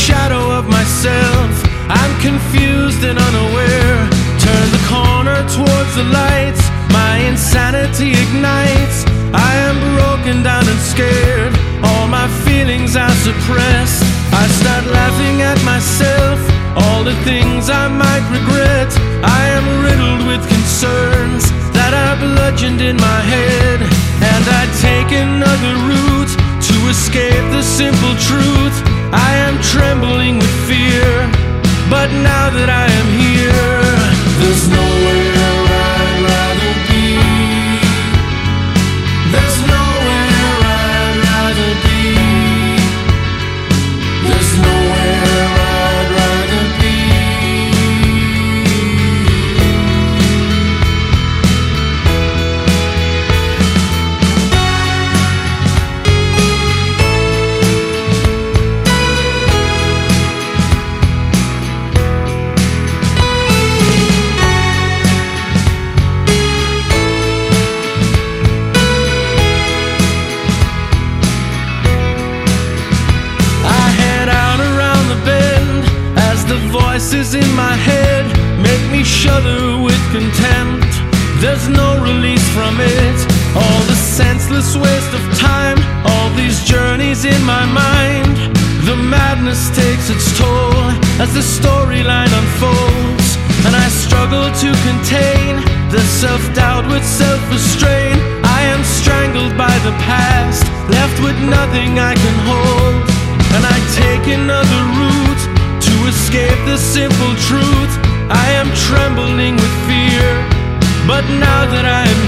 shadow of myself. I'm confused and unaware. Turn the corner towards the lights. My insanity ignites. I am broken down and scared. All my feelings are suppressed. I start laughing at myself. All the things I might regret. I am riddled with concerns that are bludgeoned in my head. And I take another route to escape the simple truth. I am trembling with fear, but now that I am here, there's nowhere I'd rather be. There's nowhere I'd rather be. There's nowhere I'd rather be. Voices in my head make me shudder with contempt. There's no release from it. All the senseless waste of time, all these journeys in my mind. The madness takes its toll as the storyline unfolds, and I struggle to contain the self-doubt with self-restraint. I am strangled by the past, left with nothing I can hold, and I take another route to escape the simple truth. I am trembling with fear, but now that I am